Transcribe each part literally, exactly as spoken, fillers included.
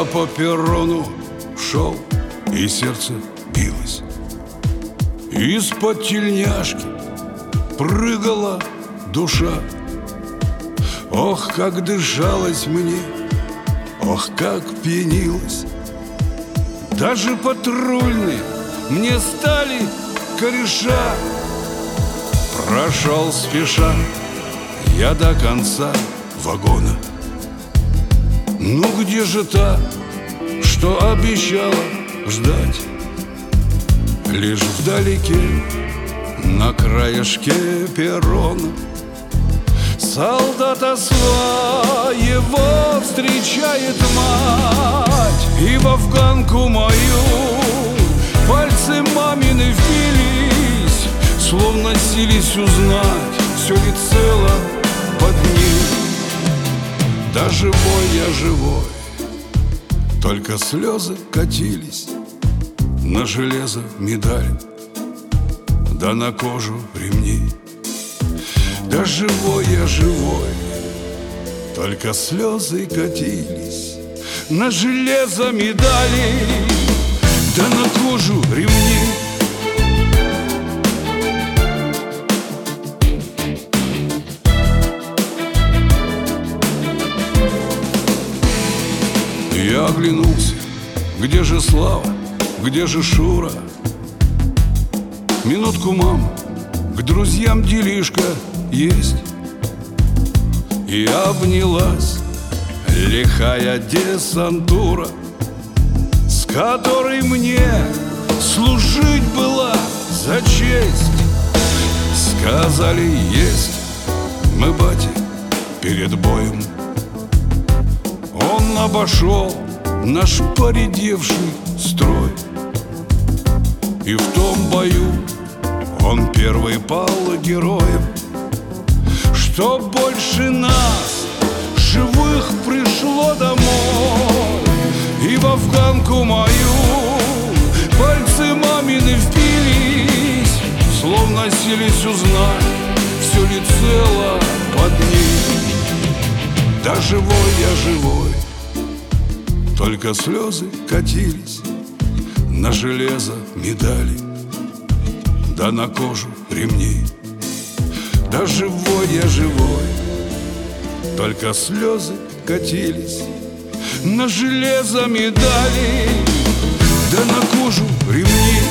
Я по перрону шел, и сердце билось. Из-под тельняшки прыгала душа. Ох, как дышалось мне, ох, как пьянилось. Даже патрульные мне стали кореша. Прошел спеша я до конца вагона. Ну где же та, что обещала ждать? Лишь вдалеке, на краешке перрона, солдата своего встречает мать. И в афганку мою пальцы мамины впились, словно сились узнать, все ли цело под ним. Да живой я живой, только слезы катились на железо медаль, да на кожу ремни. Да живой я живой, только слезы катились на железо медали, да на кожу ремни. Я оглянулся, где же Слава, где же Шура? Минутку, мам, к друзьям делишка есть. И обнялась лихая десантура, с которой мне служить было за честь. Сказали, есть мы, бати, перед боем. Он обошел наш поредевший строй, и в том бою он первый пал героем. Что больше нас, живых, пришло домой, и в афганку мою пальцы мамины впились, словно сились узнать, все ли цело под ним. Да живой я живой, только слезы катились на железо медали, да на кожу ремней. Да живой я живой, только слезы катились на железо медали, да на кожу ремней.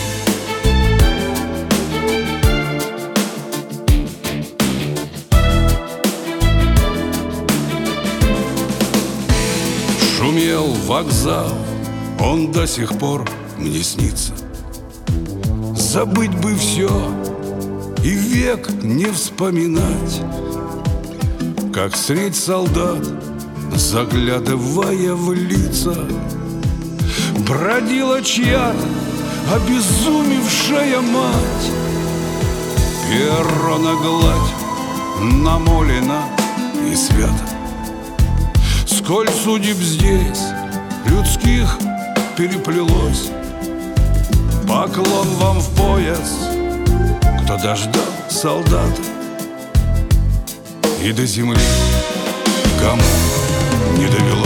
Шумел вокзал, он до сих пор мне снится. Забыть бы все и век не вспоминать, как средь солдат, заглядывая в лица, бродила чья-то обезумевшая мать. Перрона гладь намолена и свята. Сколь судеб здесь людских переплелось, поклон вам в пояс, кто дождал солдата, и до земли кому не довелось.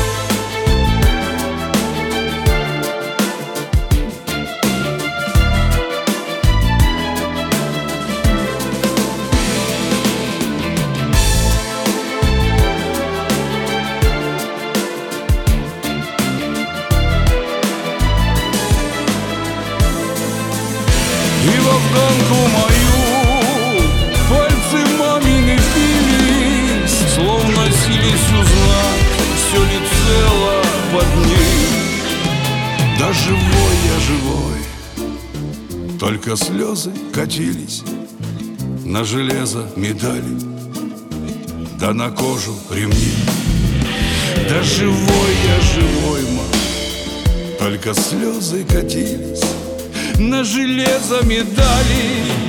И в афганку мою пальцы мамины впились, словно сились узнать, все ли цело под ней. Да живой я живой, только слезы катились на железо медали, да на кожу ремни. Да живой я живой, мам, только слезы катились на железо медали,